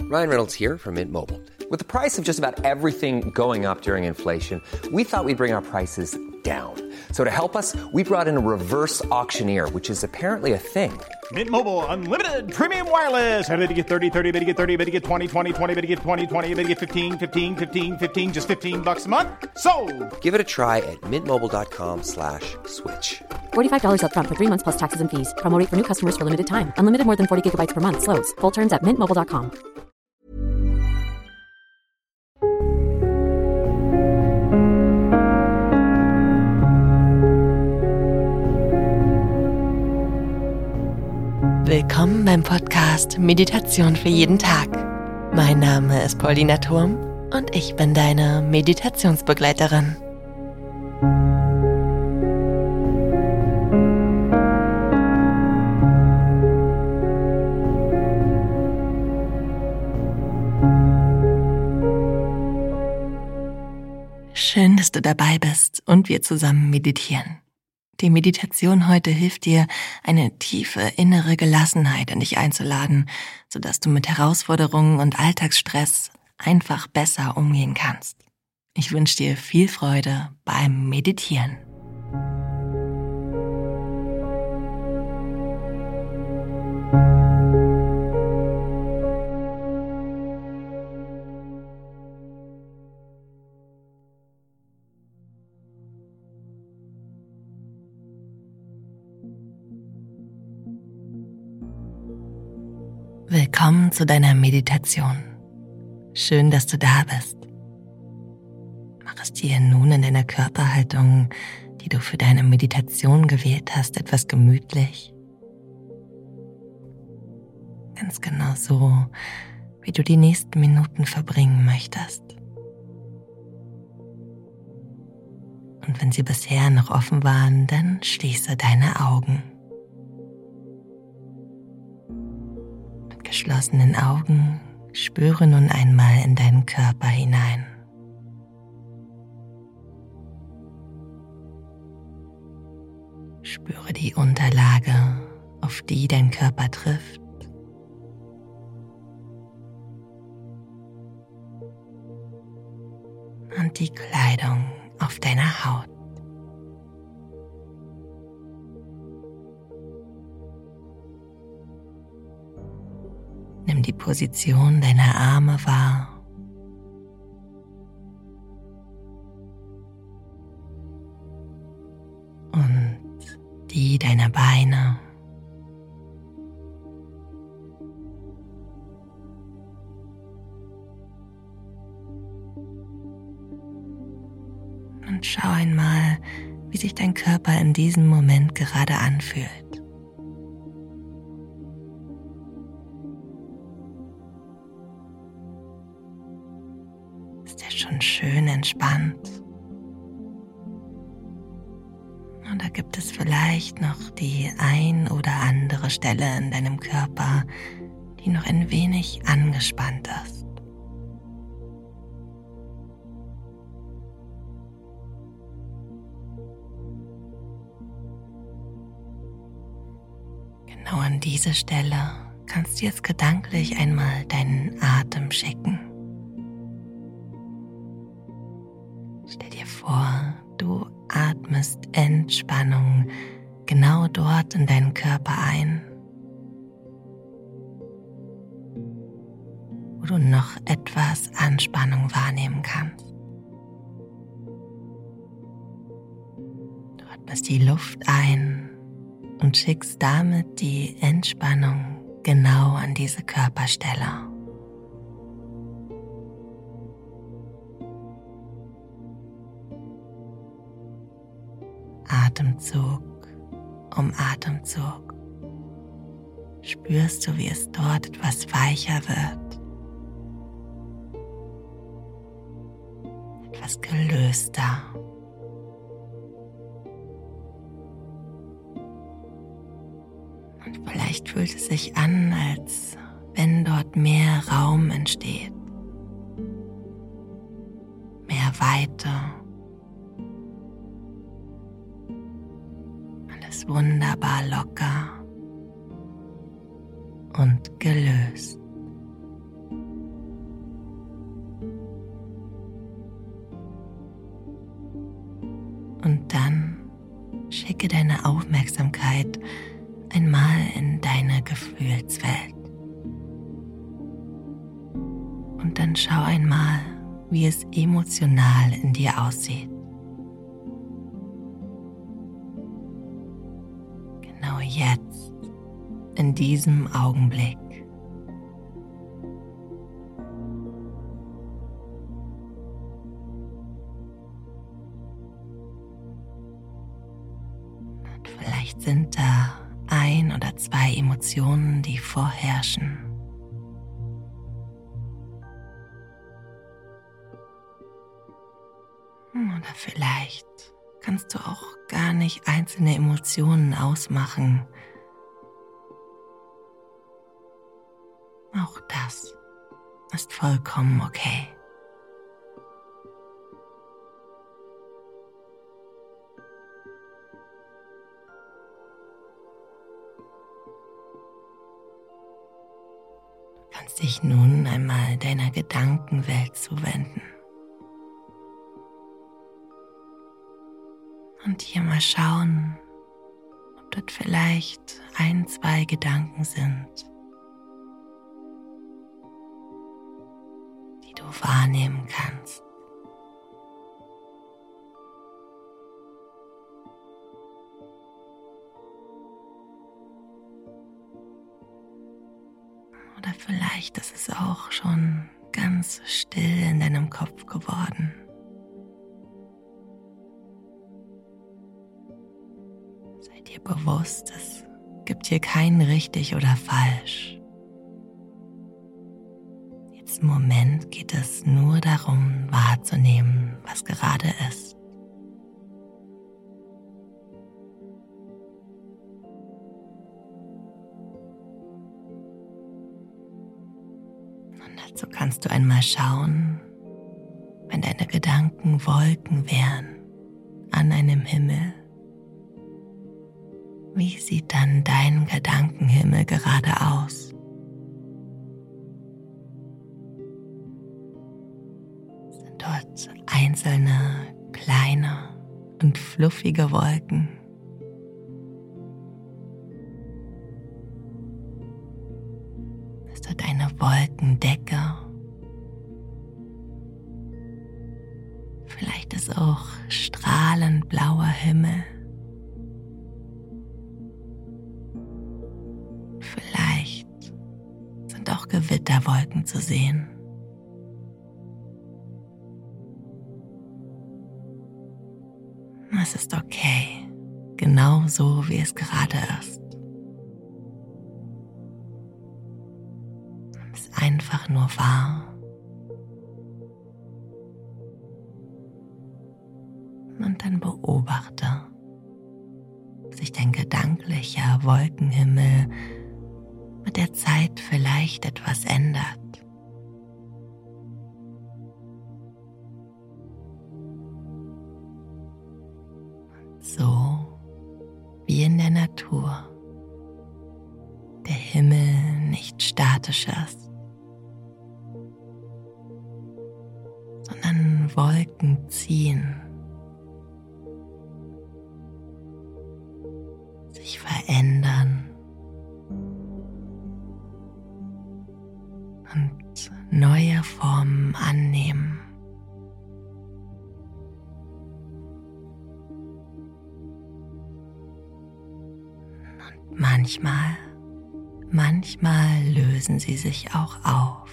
Ryan Reynolds here from Mint Mobile. With the price of just about everything going up during inflation, we thought we'd bring our prices down. So to help us, we brought in a reverse auctioneer, which is apparently a thing. Mint Mobile Unlimited Premium Wireless. How to get 30, 30, bit to get 30, bit to get 20, 20, 20, bit to get 20, 20, bit to get 15, 15, 15, 15, just $15 a month? Sold! Give it a try at mintmobile.com/switch. $45 up front for 3 months plus taxes and fees. Promo rate for new customers for limited time. Unlimited more than 40 gigabytes per month. Slows full terms at mintmobile.com. Willkommen beim Podcast Meditation für jeden Tag. Mein Name ist Paulina Thurm und ich bin deine Meditationsbegleiterin. Schön, dass du dabei bist und wir zusammen meditieren. Die Meditation heute hilft dir, eine tiefe innere Gelassenheit in dich einzuladen, sodass du mit Herausforderungen und Alltagsstress einfach besser umgehen kannst. Ich wünsche dir viel Freude beim Meditieren. Willkommen zu deiner Meditation. Schön, dass du da bist. Mach es dir nun in deiner Körperhaltung, die du für deine Meditation gewählt hast, etwas gemütlich. Ganz genau so, wie du die nächsten Minuten verbringen möchtest. Und wenn sie bisher noch offen waren, dann schließe deine Augen. Geschlossenen Augen spüre nun einmal in deinen Körper hinein. Spüre die Unterlage, auf die dein Körper trifft. Und die Kleidung auf deiner Haut. Nimm die Position deiner Arme wahr. Und die deiner Beine. Und schau einmal, wie sich dein Körper in diesem Moment gerade anfühlt. Ist er schon schön entspannt? Oder gibt es vielleicht noch die ein oder andere Stelle in deinem Körper, die noch ein wenig angespannt ist? Genau an diese Stelle kannst du jetzt gedanklich einmal deinen Atem schicken. Stell dir vor, du atmest Entspannung genau dort in deinen Körper ein, wo du noch etwas Anspannung wahrnehmen kannst. Du atmest die Luft ein und schickst damit die Entspannung genau an diese Körperstelle. Atemzug um Atemzug spürst du, wie es dort etwas weicher wird, etwas gelöster. Und vielleicht fühlt es sich an, als wenn dort mehr Raum entsteht, mehr Weite. Alles wunderbar locker und gelöst. Und dann schicke deine Aufmerksamkeit einmal in deine Gefühlswelt. Und dann schau einmal, wie es emotional in dir aussieht. Genau jetzt, in diesem Augenblick. Und vielleicht sind da 1 oder 2 Emotionen, die vorherrschen. Oder vielleicht kannst du auch gar nicht einzelne Emotionen ausmachen. Auch das ist vollkommen okay. Du kannst dich nun einmal deiner Gedankenwelt zuwenden. Und hier mal schauen, ob dort vielleicht 1, 2 Gedanken sind, die du wahrnehmen kannst. Oder vielleicht ist es auch schon ganz still in deinem Kopf geworden. Sei dir bewusst, es gibt hier kein richtig oder falsch. Jetzt im Moment geht es nur darum, wahrzunehmen, was gerade ist. Und dazu kannst du einmal schauen, wenn deine Gedanken Wolken wären an einem Himmel. Wie sieht dann dein Gedankenhimmel gerade aus? Sind dort einzelne, kleine und fluffige Wolken? Ist dort eine Wolkendecke? Vielleicht ist auch strahlend blauer Himmel. Auch Gewitterwolken zu sehen. Es ist okay, genau so wie es gerade ist. Es ist einfach nur wahr. Und dann beobachte, ob sich dein gedanklicher Wolkenhimmel mit der Zeit vielleicht etwas ändert. Und so wie in der Natur der Himmel nicht statisch ist, sondern Wolken ziehen, sich verändern und neue Formen annehmen. Und manchmal lösen sie sich auch auf.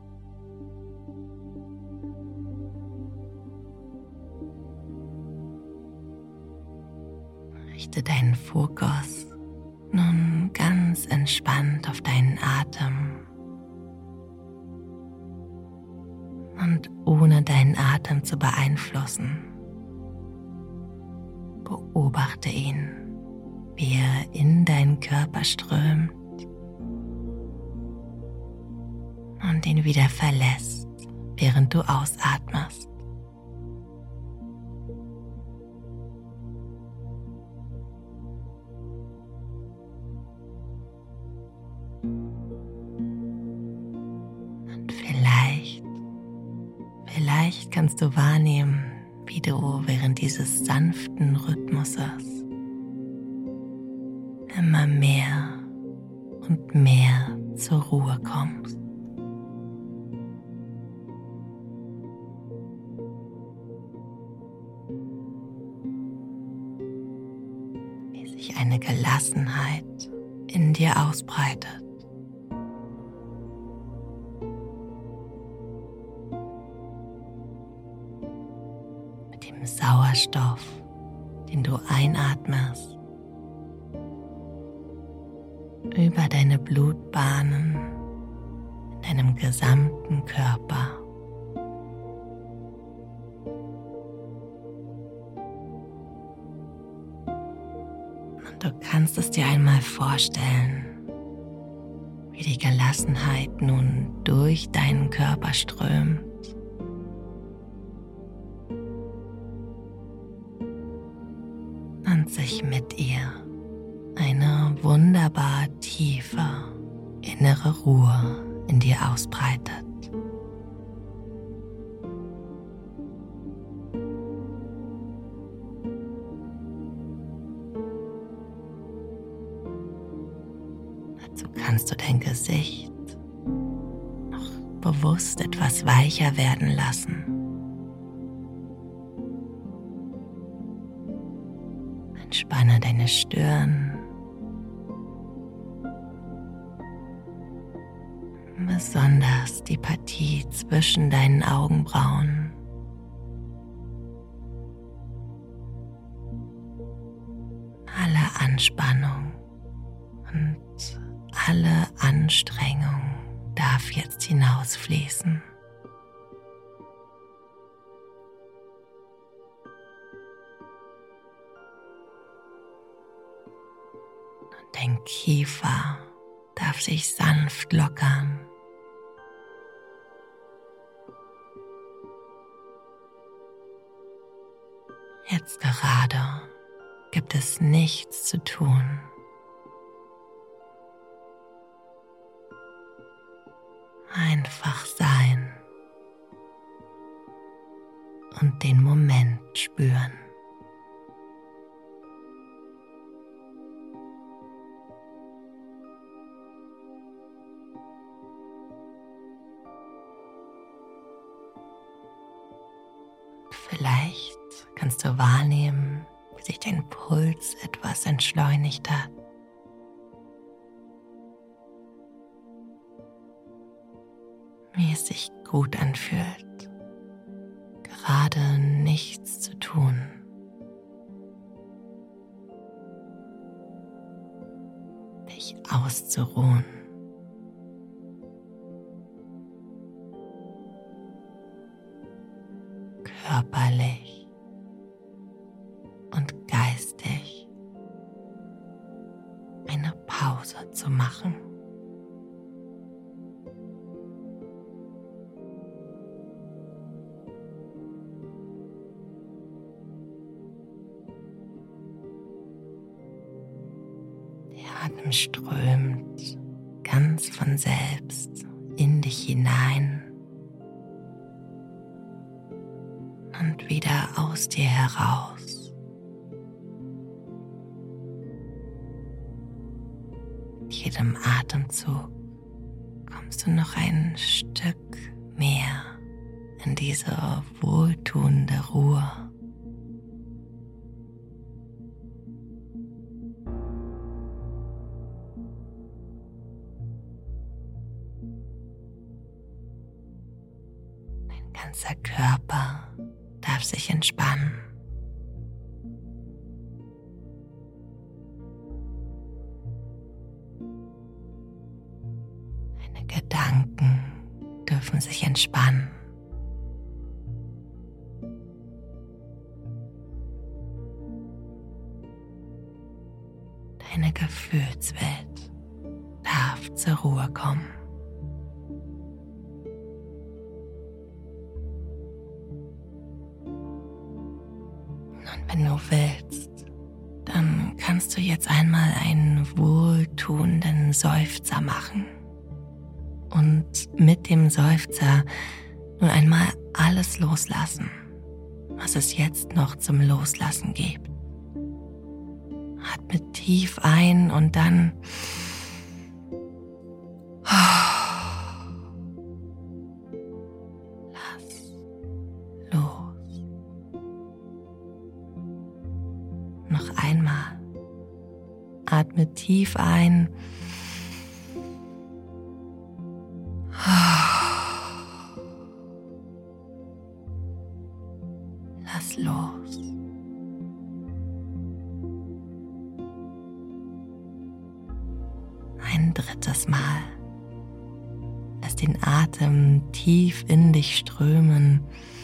Richte deinen Fokus nun ganz entspannt auf deinen Atem. Und ohne deinen Atem zu beeinflussen, beobachte ihn, wie er in deinen Körper strömt und ihn wieder verlässt, während du ausatmest. Und vielleicht kannst du wahrnehmen, wie wie du während dieses sanften Rhythmuses immer mehr und mehr zur Ruhe kommst. Wie sich eine Gelassenheit in dir ausbreitet. Mit dem Sauerstoff, den du einatmest, über deine Blutbahnen in deinem gesamten Körper. Und du kannst es dir einmal vorstellen, wie die Gelassenheit nun durch deinen Körper strömt. Und sich mit ihr eine wunderbar tiefe innere Ruhe in dir ausbreitet. Dazu kannst du dein Gesicht noch bewusst etwas weicher werden lassen. Entspanne deine Stirn, besonders die Partie zwischen deinen Augenbrauen. Alle Anspannung und alle Anstrengung darf jetzt hinausfließen. Und dein Kiefer darf sich sanft lockern. Jetzt gerade gibt es nichts zu tun. Einfach sein und den Moment spüren. Vielleicht kannst du wahrnehmen, wie sich dein Puls etwas entschleunigt hat. Wie es sich gut anfühlt, gerade nichts zu tun. Dich auszuruhen. Körperlich und geistig eine Pause zu machen. Der Atem strömt ganz von selbst in dich hinein und wieder aus dir heraus. Mit jedem Atemzug kommst du noch ein Stück mehr in diese wohltuende Ruhe. Dein ganzer Körper darf sich entspannen. Deine Gedanken dürfen sich entspannen. Deine Gefühlswelt darf zur Ruhe kommen. Und wenn du willst, dann kannst du jetzt einmal einen wohltuenden Seufzer machen. Und mit dem Seufzer nun einmal alles loslassen, was es jetzt noch zum Loslassen gibt. Atme tief ein und dann lass los. Noch einmal. Atme tief ein. Lass los. Ein drittes Mal. Lass den Atem tief in dich strömen.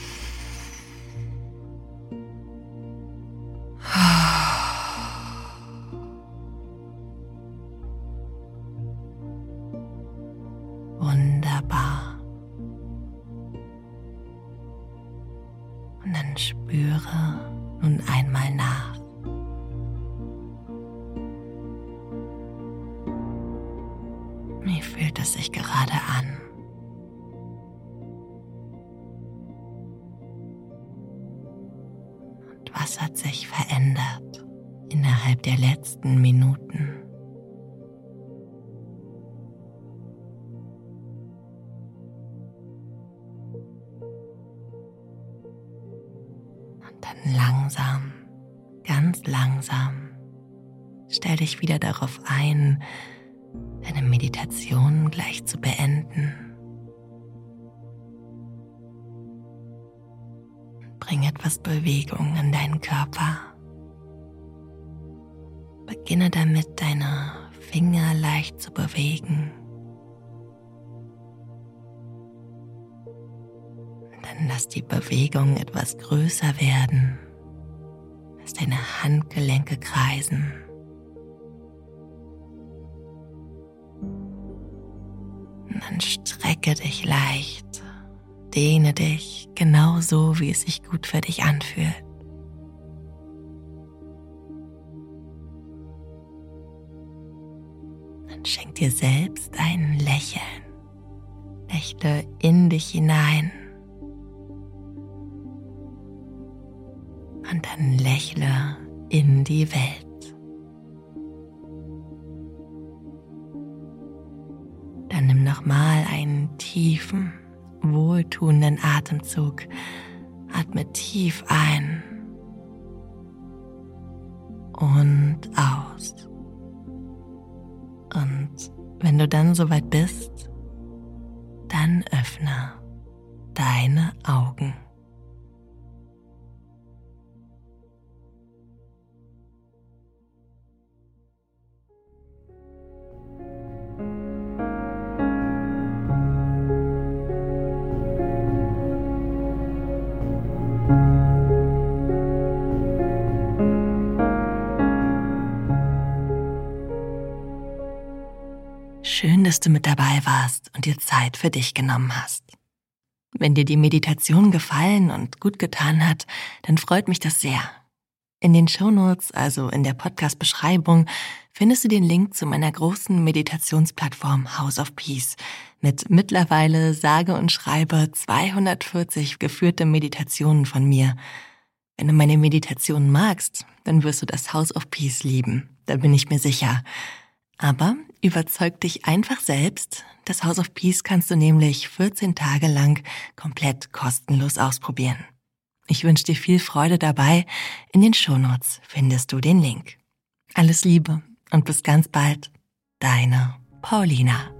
Wunderbar. Und dann spüre nun einmal nach. Wie fühlt es sich gerade an? Und was hat sich verändert innerhalb der letzten Minuten? Und dann langsam, ganz langsam, stell dich wieder darauf ein, deine Meditation gleich zu beenden. Bring etwas Bewegung in deinen Körper. Beginne damit, deine Finger leicht zu bewegen. Dann lass die Bewegung etwas größer werden. Lass deine Handgelenke kreisen. Und dann strecke dich leicht, dehne dich genauso, wie es sich gut für dich anfühlt. Dann schenk dir selbst ein Lächeln. Lächle in dich hinein. Und dann lächle in die Welt. Dann nimm nochmal einen tiefen, wohltuenden Atemzug. Atme tief ein und aus. Und wenn du dann soweit bist, dann öffne deine Augen. Schön, dass du mit dabei warst und dir Zeit für dich genommen hast. Wenn dir die Meditation gefallen und gut getan hat, dann freut mich das sehr. In den Shownotes, also in der Podcast-Beschreibung, findest du den Link zu meiner großen Meditationsplattform House of Peace mit mittlerweile sage und schreibe 240 geführte Meditationen von mir. Wenn du meine Meditationen magst, dann wirst du das House of Peace lieben, da bin ich mir sicher. Aber überzeug dich einfach selbst. Das House of Peace kannst du nämlich 14 Tage lang komplett kostenlos ausprobieren. Ich wünsche dir viel Freude dabei. In den Shownotes findest du den Link. Alles Liebe und bis ganz bald. Deine Paulina.